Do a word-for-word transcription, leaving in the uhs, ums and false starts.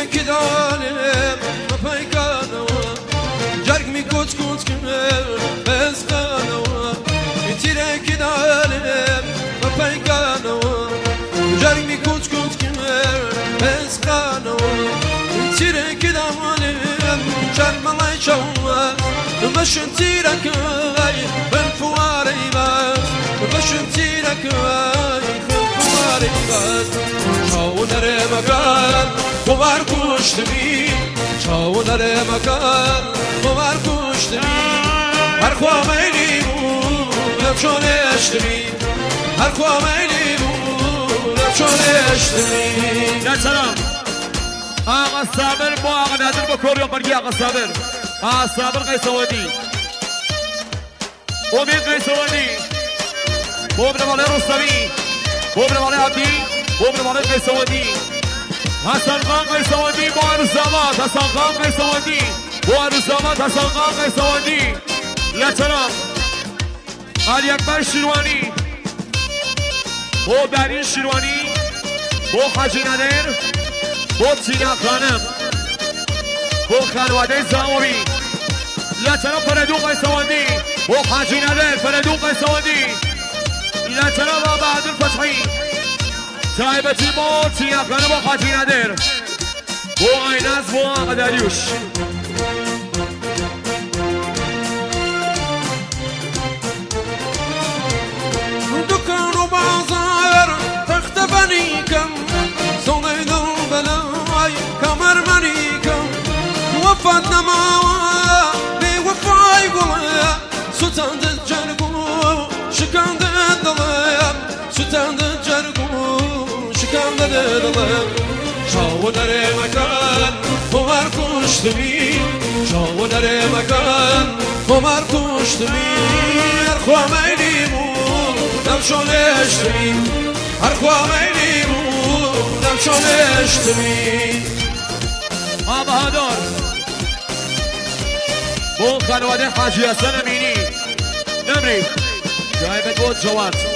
تیرکی دالم پیکانوا جرگ می کوچ کوچ کنم بسخانوا تیرکی دالم پیکانوا جرگ می کوچ کوچ کنم بسخانوا تیرکی دالم شرملای شوا بشن تیرکای بن فواری باز بشن تیرکای بن فواری باز چاو نره مکان بوار کشتمی چاو نره مکان بوار کشتمی هر خواه میلی بودم چون اشتمی هر خواه میلی بودم چون اشتمی یا سلام آقا صابر با آقا نادر با کوریو برگی آقا صابر آقا صابر قیسوادی امید قیسوادی بوبر ماله رستمی بوبر ماله عبدی بوبر ماله قیسوادی حسن خان قیسوادی با عروسامات حسن خان قیسوادی با عروسامات حسن خان قیسوادی لطرم علی اکبر شیروانی با برین شیروانی با حاجی ندر با تینا خانم با خانواده زمامی لطرم فردو قیسوادی با حاجی ندر فردو قیسوادی لطرم با بهادر فتحی تایبتی با تینا خانم با حاجی ندر با ایناز با آقا داریوش دکان و بازار تخت بنی کم سوی دل بلای کمر منی کم وفات نما بی وفای گویا ستاند جرگو شکاند دلم ستاند جرگو شکاند دلم چاو نره مکان بوار کشتمی چاو نره مکان بوار کشتمی هر خواه میلی بودم چون اشتمی هر خواه میلی بودم چون اشتمی آقا بهادر با خانواده حاجی حسن امینی نمری جای بگود جواد